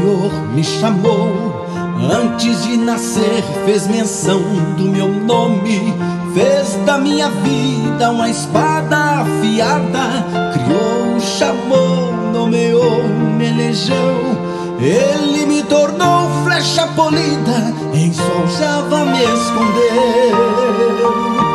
Senhor me chamou. Antes de nascer fez menção do meu nome. Fez da minha vida uma espada afiada. Criou, chamou, nomeou, me elegeu. Ele me tornou flecha polida, em sol Java me escondeu.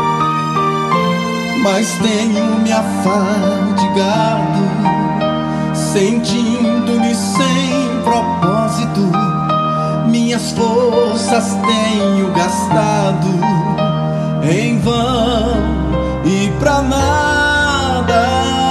Mas tenho me afadigado, sentindo-me sem propósito. Minhas forças tenho gastado em vão e pra nada.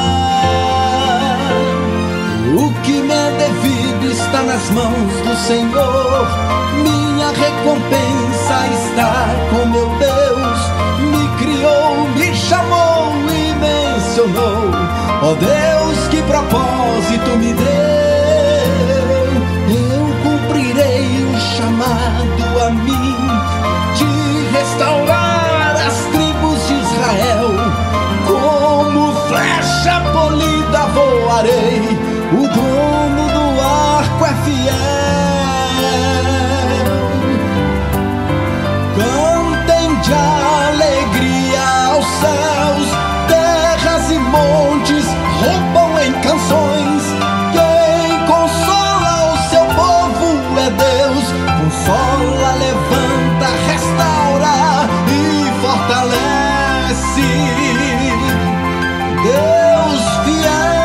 O que me é devido está nas mãos do Senhor. Minha recompensa está com meu Deus. Me criou, me chamou e mencionou. Ó Deus, que propósito me deu. Eu cumprirei o chamado a mim de restaurar as tribos de Israel. Como flecha polida voarei. O dono do arco é fiel. Cantem de alegria aos céus, terras e montes roubam em canções. Quem consola o seu povo é Deus. Consola, levanta, restaura e fortalece. Deus fiel.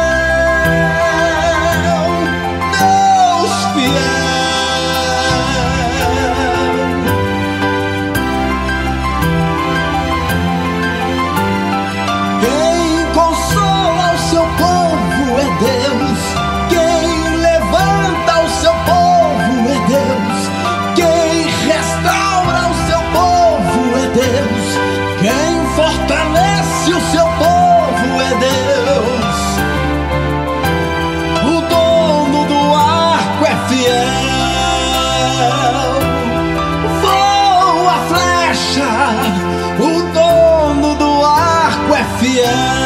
Quem fortalece o seu povo é Deus. O dono do arco é fiel. Voa a flecha. O dono do arco é fiel.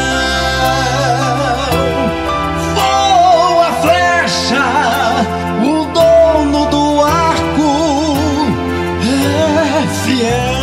Voa a flecha. O dono do arco é fiel.